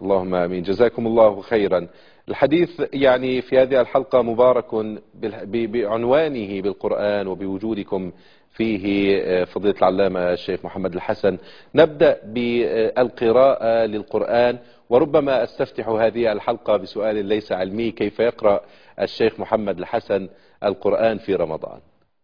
اللهم آمين. جزاكم الله خيرا. الحديث يعني في هذه الحلقة مبارك بعنوانه بالقرآن وبوجودكم فيه فضيلة العلامة الشيخ محمد الحسن. نبدأ بالقراءة للقرآن، وربما أستفتح هذه الحلقة بسؤال ليس علمي: كيف يقرأ الشيخ محمد الحسن القرآن في رمضان؟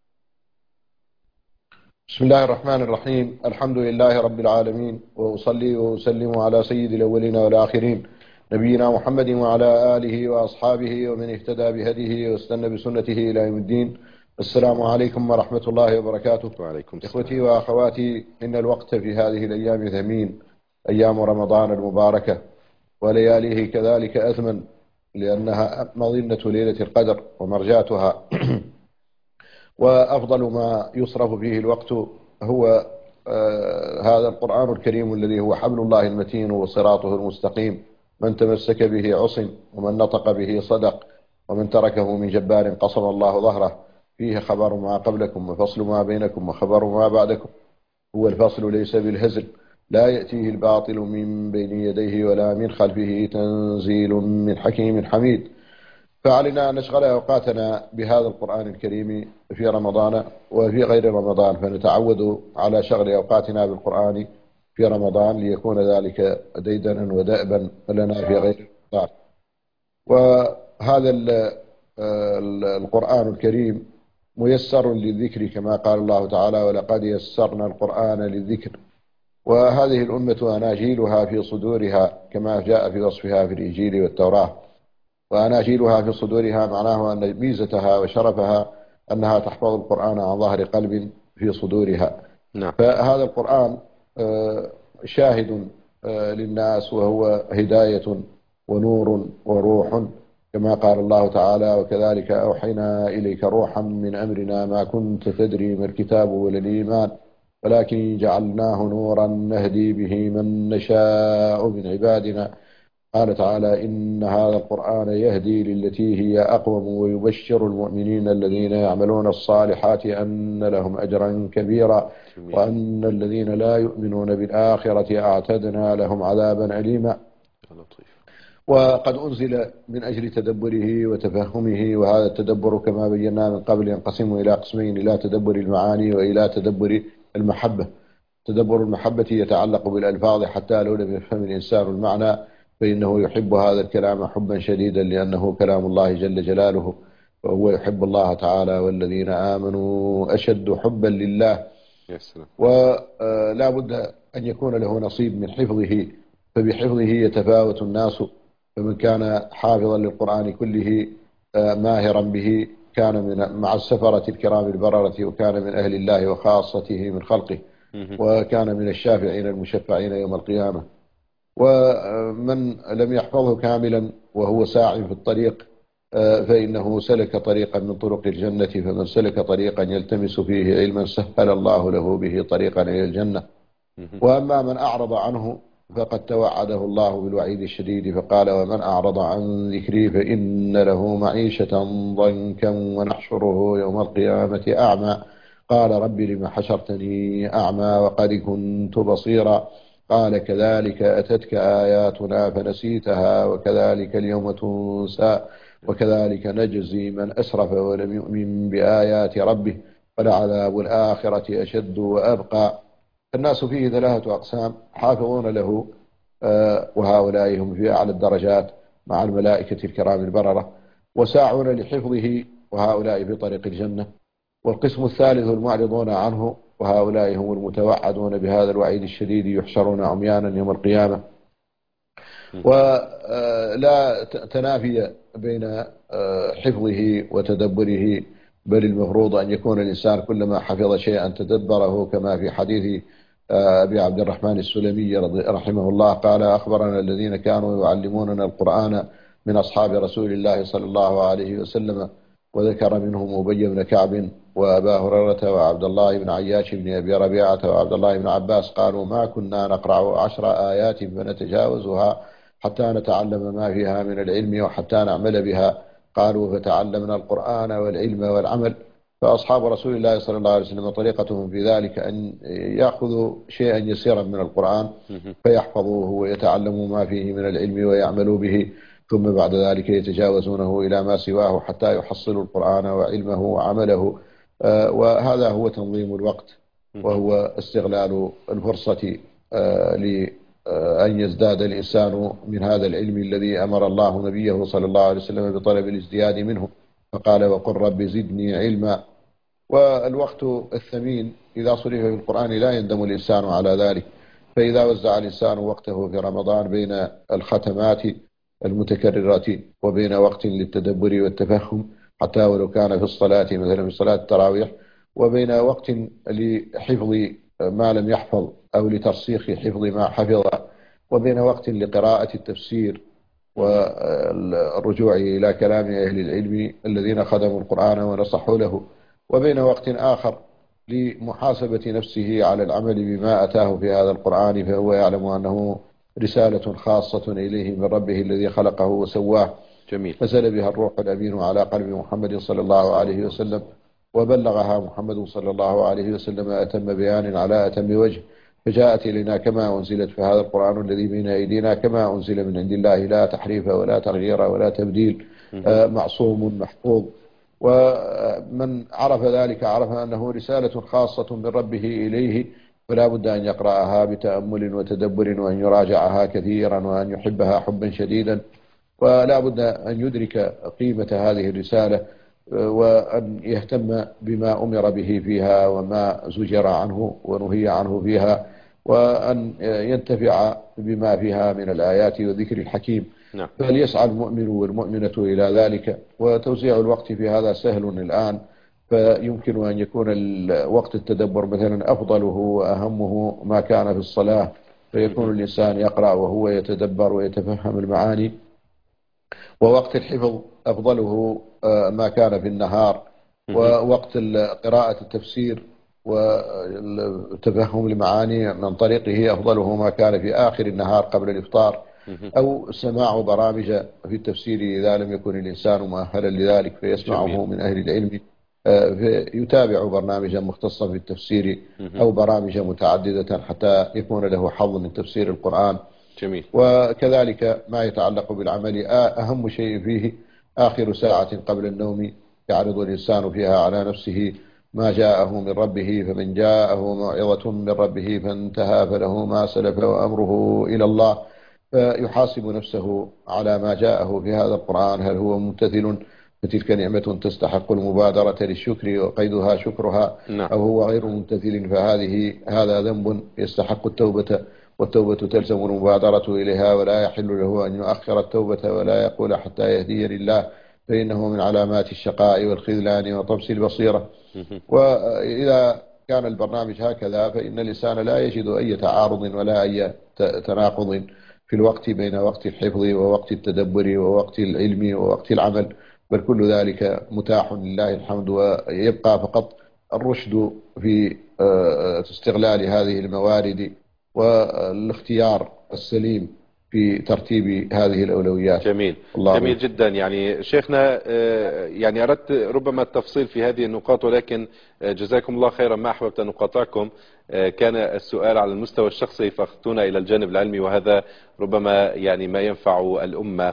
بسم الله الرحمن الرحيم. الحمد لله رب العالمين، وأصلي وأسلم على سيد الأولين والآخرين نبينا محمد وعلى آله وأصحابه ومن اهتدى بهديه واستنى بسنته إلى يوم الدين. السلام عليكم ورحمة الله وبركاته. وعليكم السلام. إخوتي وأخواتي، إن الوقت في هذه الأيام ثمين، أيام رمضان المباركة ولياليه كذلك أثمن، لأنها مظنة ليلة القدر ومرجاتها وأفضل ما يصرف فيه الوقت هو هذا القرآن الكريم الذي هو حبل الله المتين وصراطه المستقيم. من تمسك به عصم، ومن نطق به صدق، ومن تركه من جبار قصم الله ظهره. فيه خبر ما قبلكم وفصل ما بينكم وخبر ما بعدكم. هو الفصل ليس بالهزل، لا يأتيه الباطل من بين يديه ولا من خلفه، تنزيل من حكيم حميد. فعلينا أن نشغل أوقاتنا بهذا القرآن الكريم في رمضان وفي غير رمضان، فنتعود على شغل أوقاتنا بالقرآن في رمضان ليكون ذلك ديدنا ودأبا لنا في غير رمضان. وهذا القرآن الكريم ميسر للذكر كما قال الله تعالى: ولقد يسرنا القرآن للذكر. وهذه الأمة أناجيلها في صدورها كما جاء في وصفها في الإنجيل والتوراة. وأناجيلها في صدورها معناه أن ميزتها وشرفها أنها تحفظ القرآن عن ظهر قلب في صدورها. نعم. فهذا القرآن شاهد للناس، وهو هداية ونور وروح كما قال الله تعالى: وكذلك أوحينا إليك روحا من أمرنا ما كنت تدري ما الكتاب ولا الإيمان ولكن جعلناه نورا نهدي به من نشاء من عبادنا. قال تعالى: إن هذا القرآن يهدي للتي هي أقوم ويبشر المؤمنين الذين يعملون الصالحات أن لهم أجرا كبيرا وأن الذين لا يؤمنون بالآخرة أعتدنا لهم عذابا أليما. وقد أنزل من أجل تدبره وتفهمه، وهذا التدبر كما بينا من قبل ينقسم إلى قسمين: إلى تدبر المعاني وإلى تدبر المحبة. تدبر المحبة يتعلق بالألفاظ، حتى لو لم يفهم الإنسان المعنى فإنه يحب هذا الكلام حبا شديدا، لأنه كلام الله جل جلاله، وهو يحب الله تعالى: والذين آمنوا أشد حبا لله. ولا بد أن يكون له نصيب من حفظه، فبحفظه يتفاوت الناس. فمن كان حافظا للقرآن كله ماهرا به كان مع السفرة الكرام البررة، وكان من أهل الله وخاصته من خلقه، وكان من الشافعين المشفعين يوم القيامة. ومن لم يحفظه كاملا وهو ساع في الطريق فإنه سلك طريقا من طرق الجنة. فمن سلك طريقا يلتمس فيه علما سهل الله له به طريقا إلى الجنة. وأما من أعرض عنه فقد توعده الله بالوعيد الشديد، فقال: ومن أعرض عن ذكري فإن له معيشة ضنكا ونحشره يوم القيامة أعمى. قال: رب لم حشرتني أعمى وقد كنت بصيرا. قال: كذلك أتتك آياتنا فنسيتها وكذلك اليوم تنسى وكذلك نجزي من أسرف ولم يؤمن بآيات ربه ولعذاب الآخرة أشد وأبقى. الناس فيه ثلاثة أقسام: حافظون له وهؤلاء هم في أعلى الدرجات مع الملائكة الكرام البررة، وساعون لحفظه وهؤلاء في طريق الجنة. والقسم الثالث المعرضون عنه، وهؤلاء هم المتوعدون بهذا الوعيد الشديد، يحشرون عميانا يوم القيامة. ولا تنافي بين حفظه وتدبره، بل المفروض أن يكون الإنسان كلما حفظ شيئا تدبره، كما في حديث أبي عبد الرحمن السلمي رحمه الله قال: أخبرنا الذين كانوا يعلموننا القرآن من أصحاب رسول الله صلى الله عليه وسلم، وذكر منهم أبي بن كعب وأبا هريرة وعبد الله بن عياش بن أبي ربيعة وعبد الله بن عباس قالوا: ما كنا نقرأ 10 آيات فنتجاوزها حتى نتعلم ما فيها من العلم وحتى نعمل بها. قالوا: فتعلمنا القرآن والعلم والعمل. فأصحاب رسول الله صلى الله عليه وسلم طريقتهم في ذلك أن يأخذوا شيئا يسيرا من القرآن فيحفظوه ويتعلموا ما فيه من العلم ويعملوا به، ثم بعد ذلك يتجاوزونه إلى ما سواه حتى يحصلوا القرآن وعلمه وعمله. وهذا هو تنظيم الوقت، وهو استغلال الفرصة لأن يزداد الإنسان من هذا العلم الذي أمر الله نبيه صلى الله عليه وسلم بطلب الازدياد منه، فقال وقل رب زدني علما. والوقت الثمين إذا صرف في القرآن لا يندم الإنسان على ذلك. فإذا وزع الإنسان وقته في رمضان بين الختمات المتكررة وبين وقت للتدبر والتفهم حتى ولو كان في الصلاة مثلا في صلاة التراويح، وبين وقت لحفظ ما لم يحفظ أو لترسيخ حفظ ما حفظ، وبين وقت لقراءة التفسير والرجوع إلى كلام أهل العلم الذين خدموا القرآن ونصحوا له، وبين وقت آخر لمحاسبة نفسه على العمل بما أتاه في هذا القرآن، فهو يعلم أنه رسالة خاصة إليه من ربه الذي خلقه وسواه. جميل. نزل بها الروح الأمين على قلب محمد صلى الله عليه وسلم، وبلغها محمد صلى الله عليه وسلم أتم بيان على أتم وجه، فجاءت إلينا كما أنزلت. فهذا القرآن الذي بين أيدينا كما أنزل من عند الله، لا تحريف ولا تغيير ولا تبديل، معصوم محفوظ. ومن عرف ذلك عرف أنه رسالة خاصة من ربه إليه، فلا بد أن يقرأها بتأمل وتدبر، وأن يراجعها كثيرا، وأن يحبها حبا شديدا، ولا بد أن يدرك قيمة هذه الرسالة، وأن يهتم بما أمر به فيها وما زجر عنه ونهي عنه فيها، وأن ينتفع بما فيها من الآيات والذكر الحكيم. نعم. فليسعى المؤمن والمؤمنة إلى ذلك. وتوزيع الوقت في هذا سهل الآن، فيمكن أن يكون وقت التدبر مثلا أفضله وأهمه ما كان في الصلاة، فيكون الإنسان يقرأ وهو يتدبر ويتفهم المعاني. ووقت الحفظ أفضله ما كان في النهار. ووقت قراءة التفسير وتفهم المعاني من طريقه أفضله ما كان في آخر النهار قبل الإفطار، أو سماع برامج في التفسير إذا لم يكن الإنسان مؤهلا لذلك فيسمعه من أهل العلم، يتابع برنامجا مختصا في التفسير أو برامج متعددة حتى يكون له حظ من تفسير القرآن. جميل. وكذلك ما يتعلق بالعمل أهم شيء فيه آخر ساعة قبل النوم يعرض الإنسان فيها على نفسه ما جاءه من ربه، فمن جاءه موعظة من ربه فانتهى فله ما سلف وأمره إلى الله، فيحاسب نفسه على ما جاءه في هذا القرآن هل هو ممتثل، فتلك نعمة تستحق المبادرة للشكر وقيدها شكرها، أو هو غير ممتثل هذا ذنب يستحق التوبة، والتوبة تلزم المبادرة إليها، ولا يحل له أن يؤخر التوبة ولا يقول حتى يهدي لله، فإنه من علامات الشقاء والخذلان وطمس البصيرة. وإذا كان البرنامج هكذا فإن الإنسان لا يجد أي تعارض ولا أي تناقض في الوقت بين وقت الحفظ ووقت التدبر ووقت العلم ووقت العمل، بل كل ذلك متاح لله الحمد. ويبقى فقط الرشد في استغلال هذه الموارد والاختيار السليم في ترتيب هذه الأولويات. جميل. جميل جدا. يعني شيخنا يعني أردت ربما التفصيل في هذه النقاط، ولكن جزاكم الله خيرا، ما أحببت أن أقاطعكم. كان السؤال على المستوى الشخصي فأخذتونا إلى الجانب العلمي، وهذا ربما يعني ما ينفع الأمة.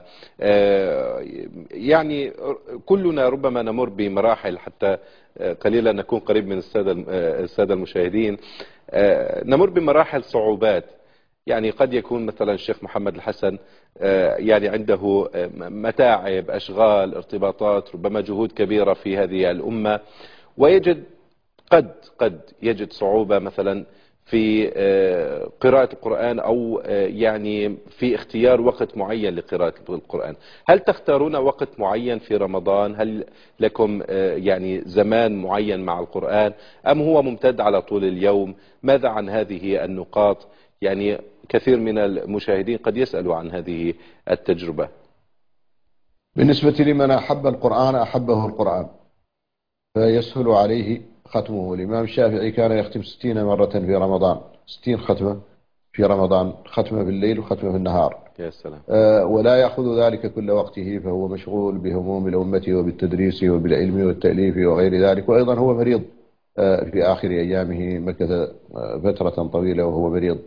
يعني كلنا ربما نمر بمراحل حتى قليلا نكون قريب من السادة المشاهدين، نمر بمراحل صعوبات. يعني قد يكون مثلا الشيخ محمد الحسن يعني عنده متاعب، أشغال، ارتباطات، ربما جهود كبيرة في هذه الأمة، ويجد قد يجد صعوبة مثلا في قراءة القرآن، أو يعني في اختيار وقت معين لقراءة القرآن. هل تختارون وقت معين في رمضان؟ هل لكم يعني زمان معين مع القرآن، أم هو ممتد على طول اليوم؟ ماذا عن هذه النقاط؟ يعني كثير من المشاهدين قد يسألوا عن هذه التجربة. بالنسبة لمن أحب القرآن أحبه القرآن، فيسهل عليه ختمه. الإمام الشافعي كان يختم 60 مرة في رمضان، 60 ختمة في رمضان، ختمة في الليل وختمة في النهار. يا سلام. ولا يأخذ ذلك كل وقته، فهو مشغول بهموم الأمة وبالتدريس وبالعلم والتأليف وغير ذلك. وأيضا هو مريض في آخر أيامه، مكث فترة طويلة وهو مريض.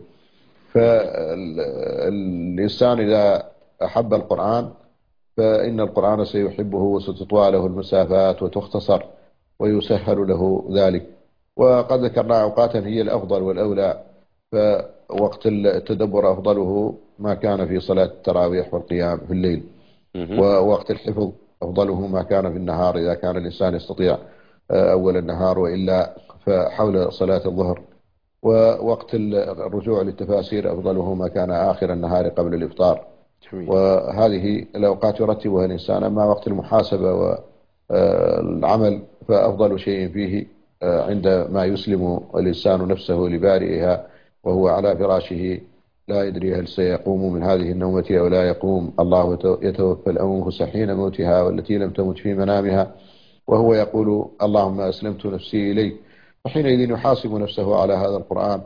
فالإنسان إذا أحب القرآن فإن القرآن سيحبه، وستطوى له المسافات وتختصر ويسهل له ذلك. وقد ذكرنا أوقاتا هي الأفضل والأولى، فوقت التدبر أفضله ما كان في صلاة التراويح والقيام في الليل، ووقت الحفظ أفضله ما كان في النهار إذا كان الإنسان يستطيع أول النهار، وإلا فحول صلاة الظهر. ووقت الرجوع للتفاسير أفضله ما كان آخر النهار قبل الإفطار. جميل. وهذه الأوقات يرتبها الإنسان. أما وقت المحاسبة والعمل فأفضل شيء فيه عندما يسلم الإنسان نفسه لبارئها وهو على فراشه لا يدري هل سيقوم من هذه النومة أو لا يقوم. الله يتوفى الأنفس حين موتها والتي لم تمت في منامها، وهو يقول اللهم أسلمت نفسي إليك. وحينئذ يحاسب نفسه على هذا القرآن،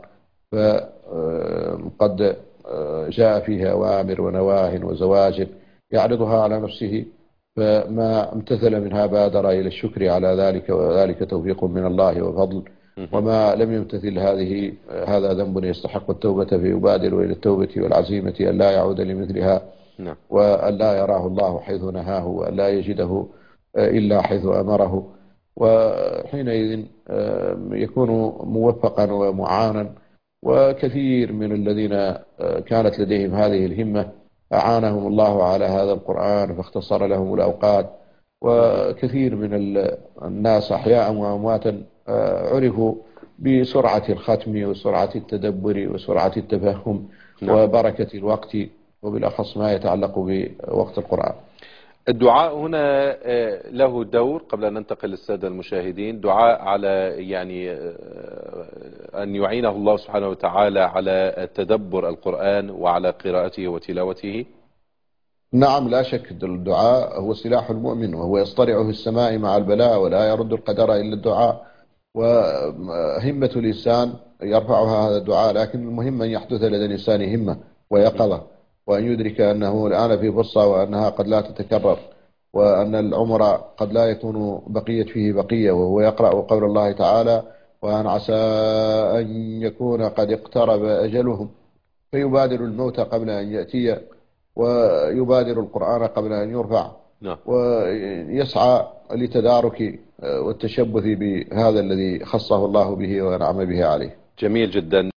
فقد جاء فيه أوامر ونواه وزواجر يعرضها على نفسه، فما امتثل منها بادر إلى الشكر على ذلك، وذلك توفيق من الله وفضل. وما لم يمتثل هذا ذنب يستحق التوبة، فيبادر إلى التوبة والعزيمة أن لا يعود لمثلها، وأن لا يراه الله حيث نهاه، وأن لا يجده إلا حيث أمره. وحينئذ يكون موفقا ومعانا. وكثير من الذين كانت لديهم هذه الهمة أعانهم الله على هذا القرآن فاختصر لهم الأوقات. وكثير من الناس أحياء وأمواتا عرفوا بسرعة الختم وسرعة التدبر وسرعة التفهم وبركة الوقت، وبالأخص ما يتعلق بوقت القرآن. الدعاء هنا له دور، قبل أن ننتقل للسادة المشاهدين، دعاء على يعني أن يعينه الله سبحانه وتعالى على تدبر القرآن وعلى قراءته وتلاوته. نعم، لا شك. الدعاء هو سلاح المؤمن، وهو يصطرع في السماء مع البلاء، ولا يرد القدر إلا الدعاء. وهمة الإنسان يرفعها هذا الدعاء، لكن المهم أن يحدث لدى الإنسان همة ويقظة، وأن يدرك أنه الآن في فرصة، وأنها قد لا تتكرر، وأن العمر قد لا يكون بقية فيه بقية. وهو يقرأ قول الله تعالى وأن عسى أن يكون قد اقترب أجلهم، فيبادر الموت قبل أن يأتي، ويبادر القرآن قبل أن يرفع، ويسعى لتدارك والتشبث بهذا الذي خصه الله به وأنعم به عليه. جميل جدا.